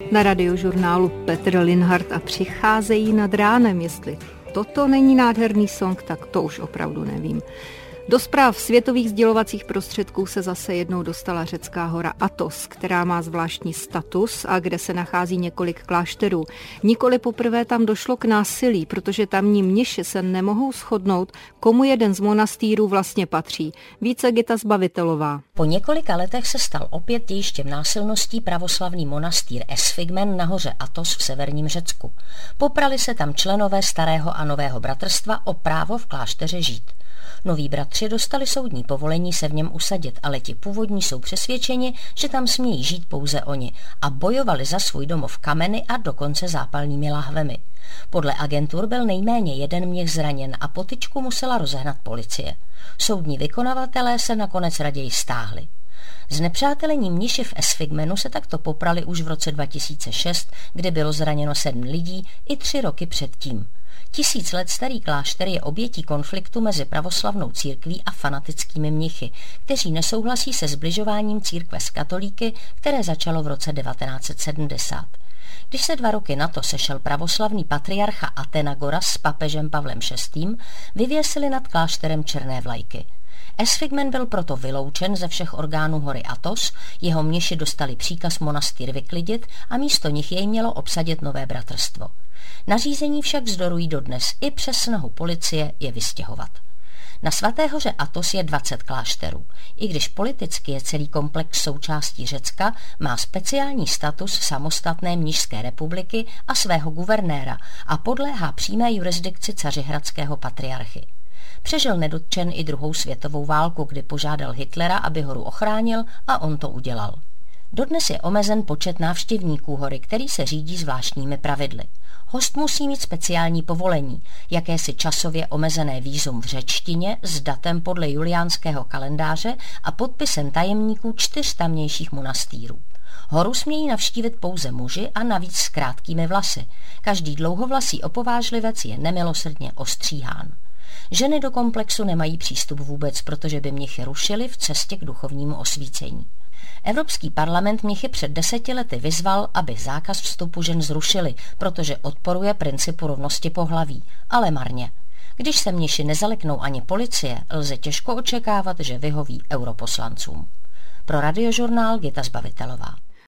Na Radiožurnálu Petr Linhart a Přicházejí nad ránem. Jestli toto není nádherný song, tak to už opravdu nevím. Do zpráv světových sdělovacích prostředků se zase jednou dostala řecká hora Athos, která má zvláštní status a kde se nachází několik klášterů. Nikoli poprvé tam došlo k násilí, protože tamní mniši se nemohou shodnout, komu jeden z monastýrů vlastně patří. Více Gita Zbavitelová. Po několika letech se stal opět dějištěm násilností pravoslavný monastýr Esfigmen na hoře Athos v severním Řecku. Poprali se tam členové starého a nového bratrstva o právo v klášteře žít. Noví bratři dostali soudní povolení se v něm usadit, ale ti původní jsou přesvědčeni, že tam smějí žít pouze oni a bojovali za svůj domov kameny a dokonce zápalnými láhvemi. Podle agentur byl nejméně jeden mnich zraněn a potyčku musela rozehnat policie. Soudní vykonavatelé se nakonec raději stáhli. Znepřátelení mniši v Esfigmenu se takto poprali už v roce 2006, kdy bylo zraněno 7 lidí, i 3 roky předtím. 1000 let starý klášter je obětí konfliktu mezi pravoslavnou církví a fanatickými mnichy, kteří nesouhlasí se sbližováním církve s katolíky, které začalo v roce 1970. Když se 2 roky na to sešel pravoslavný patriarcha Athenagoras s papežem Pavlem VI., vyvěsili nad klášterem černé vlajky. Esfigmen byl proto vyloučen ze všech orgánů hory Athos, jeho mniši dostali příkaz monastýr vyklidit a místo nich jej mělo obsadit nové bratrstvo. Nařízení však vzdorují dodnes i přes snahu policie je vystěhovat. Na Svaté hoře Athos je 20 klášterů. I když politicky je celý komplex součástí Řecka, má speciální status samostatné mnišské republiky a svého guvernéra a podléhá přímé jurisdikci cařihradského patriarchy. Přežil nedotčen i 2. světovou válku, kdy požádal Hitlera, aby horu ochránil, a on to udělal. Dodnes je omezen počet návštěvníků hory, který se řídí zvláštními pravidly. Host musí mít speciální povolení, jakési časově omezené vízum v řečtině s datem podle juliánského kalendáře a podpisem tajemníků 4 tamnějších monastýrů. Horu smějí navštívit pouze muži a navíc s krátkými vlasy. Každý dlouhovlasý opovážlivec je nemilosrdně ostříhán. Ženy do komplexu nemají přístup vůbec, protože by mnichy rušili v cestě k duchovnímu osvícení. Evropský parlament mnichy před 10 lety vyzval, aby zákaz vstupu žen zrušili, protože odporuje principu rovnosti pohlaví, ale marně. Když se mniši nezaleknou ani policie, lze těžko očekávat, že vyhoví europoslancům. Pro Radiožurnál Gita Zbavitelová.